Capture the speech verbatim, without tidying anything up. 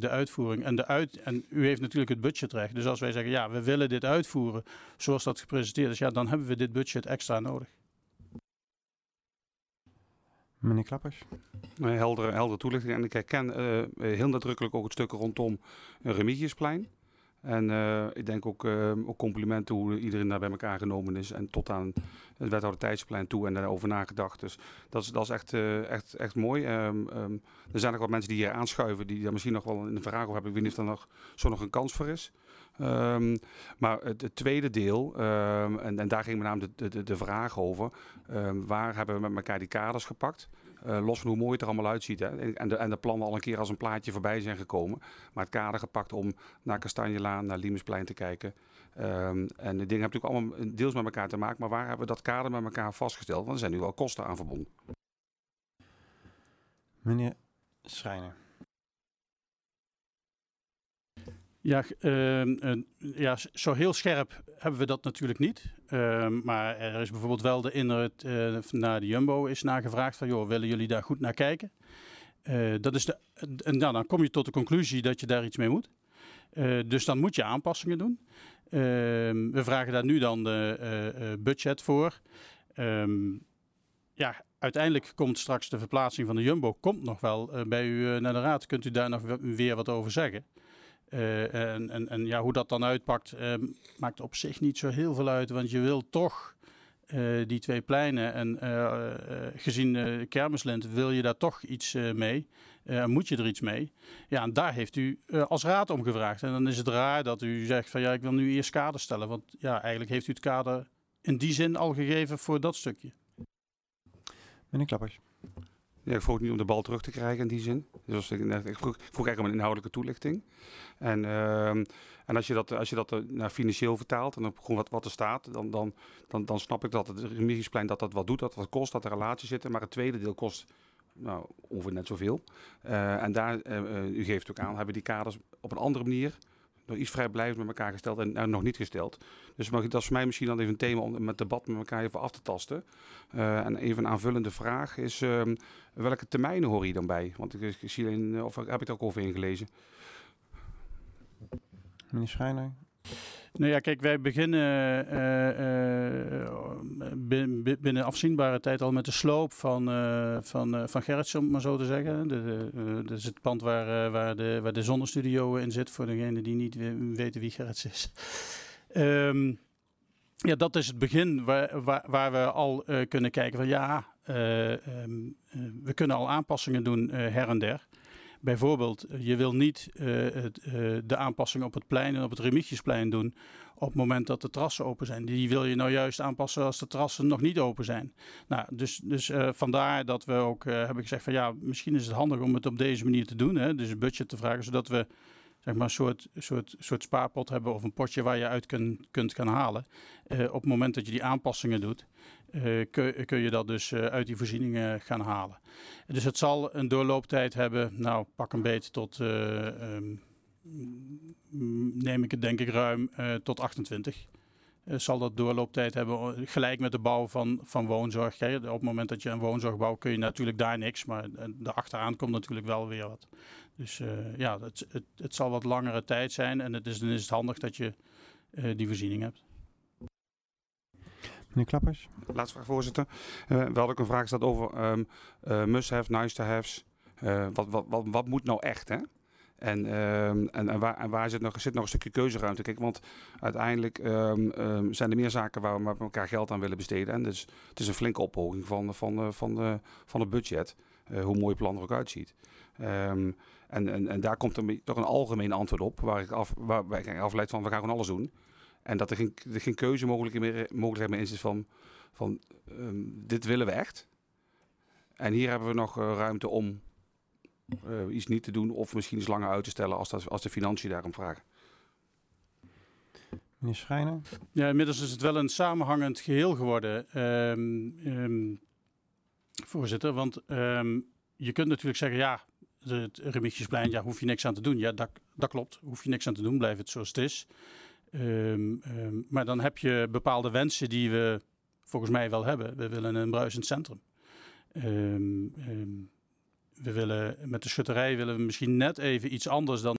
de uitvoering. En, de uit, en u heeft natuurlijk het budgetrecht. Dus als wij zeggen, ja, we willen dit uitvoeren zoals dat gepresenteerd is, ja, dan hebben we dit budget extra nodig. Meneer Klappers. Een heldere, heldere toelichting. En ik herken uh, heel nadrukkelijk ook het stuk rondom Remigiusplein. En uh, ik denk ook, uh, ook complimenten hoe iedereen daar bij elkaar genomen is. En tot aan het wethouder Thijssenplein toe en daarover nagedacht. Dus dat is, dat is echt, uh, echt, echt mooi. Um, um, er zijn ook wat mensen die hier aanschuiven. Die daar misschien nog wel een vraag over hebben. Ik weet niet of er nog, zo nog een kans voor is. Um, maar het, het tweede deel, um, en, en daar ging met name de, de, de vraag over. Um, waar hebben we met elkaar die kaders gepakt? Uh, los van hoe mooi het er allemaal uitziet. Hè? En, de, en de plannen al een keer als een plaatje voorbij zijn gekomen. Maar het kader gepakt om naar Kastanjelaan, naar Liemersplein te kijken. Um, en de dingen hebben natuurlijk allemaal deels met elkaar te maken. Maar waar hebben we dat kader met elkaar vastgesteld? Want er zijn nu wel kosten aan verbonden. Meneer Schrijner. Ja, uh, uh, ja, zo heel scherp hebben we dat natuurlijk niet. Uh, maar er is bijvoorbeeld wel de inhoud uh, naar de Jumbo is nagevraagd van, joh, willen jullie daar goed naar kijken? Uh, dat is de, en dan, dan kom je tot de conclusie dat je daar iets mee moet. Uh, dus dan moet je aanpassingen doen. Uh, we vragen daar nu dan de uh, uh, budget voor. Um, ja, uiteindelijk komt straks de verplaatsing van de Jumbo komt nog wel uh, bij u uh, naar de raad. Kunt u daar nog weer wat over zeggen? Uh, en, en, en ja, hoe dat dan uitpakt, uh, maakt op zich niet zo heel veel uit. Want je wil toch uh, die twee pleinen en uh, uh, gezien uh, Kermislint wil je daar toch iets uh, mee. Uh, moet je er iets mee? Ja, en daar heeft u uh, als raad om gevraagd. En dan is het raar dat u zegt van ja, ik wil nu eerst kader stellen. Want ja, eigenlijk heeft u het kader in die zin al gegeven voor dat stukje. Meneer Klappers. Ja, ik vroeg niet om de bal terug te krijgen in die zin. Dus ik, ik, vroeg, ik vroeg eigenlijk om een inhoudelijke toelichting. En, uh, en als je dat, als je dat naar financieel vertaalt en op gewoon wat, wat er staat, dan, dan, dan, dan snap ik dat het Remigiusplein dat dat wat doet, dat wat kost, dat er relaties zitten. Maar het tweede deel kost nou, ongeveer net zoveel. Uh, en daar, uh, u geeft ook aan, hebben die kaders op een andere manier nog iets vrijblijvend met elkaar gesteld en uh, nog niet gesteld. Dus maar, dat is voor mij misschien dan even een thema om met debat met elkaar even af te tasten. Uh, en even een aanvullende vraag is, uh, welke termijnen hoor je dan bij? Want ik, ik zie alleen, of heb ik er ook over ingelezen? Meneer Schrijner. Nou ja, kijk, wij beginnen uh, uh, binnen afzienbare tijd al met de sloop van, uh, van, uh, van Gerrits, om het maar zo te zeggen. De, de, uh, dat is het pand waar, uh, waar, de, waar de zonnestudio in zit, voor degenen die niet weten wie Gerrits is. Um, ja, dat is het begin waar, waar, waar we al uh, kunnen kijken van ja, uh, um, uh, we kunnen al aanpassingen doen uh, her en der. Bijvoorbeeld, je wil niet uh, het, uh, de aanpassing op het plein en op het Remigiusplein doen op het moment dat de terrassen open zijn. Die wil je nou juist aanpassen als de terrassen nog niet open zijn. Nou, dus dus uh, vandaar dat we ook uh, hebben gezegd van ja, misschien is het handig om het op deze manier te doen. Hè? Dus een budget te vragen, zodat we zeg maar een soort, soort, soort spaarpot hebben of een potje waar je uit kun, kunt gaan halen. Uh, op het moment dat je die aanpassingen doet, uh, kun, kun je dat dus uh, uit die voorzieningen gaan halen. Dus het zal een doorlooptijd hebben, nou pak een beetje tot, uh, um, neem ik het denk ik ruim, uh, tot achtentwintig. Uh, zal dat doorlooptijd hebben, gelijk met de bouw van, van woonzorg. Kijk, op het moment dat je een woonzorg bouwt kun je natuurlijk daar niks, maar daarachteraan komt natuurlijk wel weer wat. Dus uh, ja, het, het, het zal wat langere tijd zijn en het is, dan is het handig dat je uh, die voorziening hebt. Meneer Klappers. Laatste vraag, voorzitter. Uh, we hadden ook een vraag gesteld over um, uh, must-have, nice-to-haves. Uh, wat, wat, wat, wat moet nou echt, hè? En, um, en, en waar, en waar zit, nog, zit nog een stukje keuzeruimte? Kijk, want uiteindelijk um, um, zijn er meer zaken waar we met elkaar geld aan willen besteden. En dus het is een flinke ophoging van, van, van, de, van het budget. Uh, hoe mooi het plan er ook uitziet. Um, en, en, en daar komt er toch een algemeen antwoord op. Waar ik, af, waar, waar ik afleid van, we gaan gewoon alles doen. En dat er geen, er geen keuze mogelijk meer, mogelijk meer in is van, van um, dit willen we echt. En hier hebben we nog uh, ruimte om uh, iets niet te doen of misschien iets langer uit te stellen als, dat, als de financiën daarom vragen. Meneer Schrijner. Ja, inmiddels is het wel een samenhangend geheel geworden, um, um, voorzitter. Want um, je kunt natuurlijk zeggen, ja, het Remigiusplein, ja, hoef je niks aan te doen. Ja, dat, dat klopt. Hoef je niks aan te doen, blijft het zoals het is. Um, um, maar dan heb je bepaalde wensen die we volgens mij wel hebben. We willen een bruisend centrum. Um, um, we willen met de schutterij willen we misschien net even iets anders dan